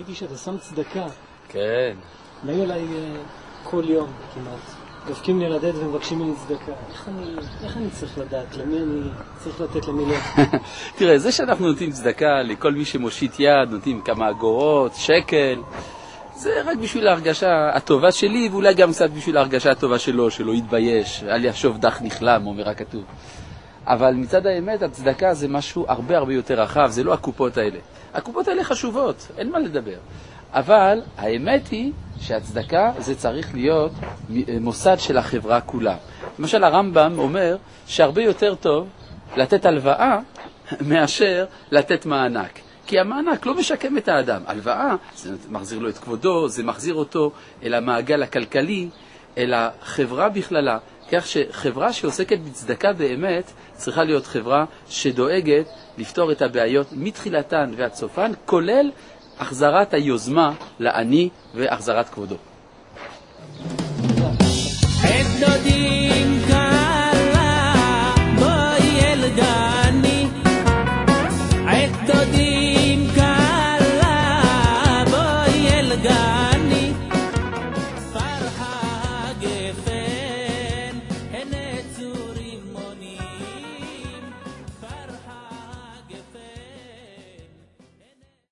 ראיתי שאתה שם צדקה. כן. באים אליי כל יום כמעט. דופקים לי לדעת ומבקשים ממני צדקה. איך אני צריך לדעת? למי אני צריך לתת, למי לא? תראה, זה שאנחנו נותנים צדקה לכל מי שמושיט יד, נותנים כמה אגורות, שקל, זה רק בשביל ההרגשה הטובה שלי, ואולי גם קצת בשביל ההרגשה הטובה שלו, שלא יתבייש, אל יחשוב דח נכלם, אומר הכתוב. אבל מצד האמת, הצדקה זה משהו הרבה הרבה יותר רחב, זה לא הקופות האלה. הקופות האלה חשובות, אין מה לדבר. אבל האמת היא שהצדקה זה צריך להיות מוסד של החברה כולה. למשל הרמב"ם אומר שהרבה יותר טוב לתת הלוואה מאשר לתת מענק. כי המענק לא משקם את האדם. הלוואה זה מחזיר לו את כבודו, זה מחזיר אותו אל המעגל הכלכלי, אל החברה בכללה. כך שחברה שעוסקת בצדקה באמת צריכה להיות חברה שדואגת לפתור את הבעיות מתחילתן ועד סופן, כולל החזרת היוזמה לעני והחזרת כבודו.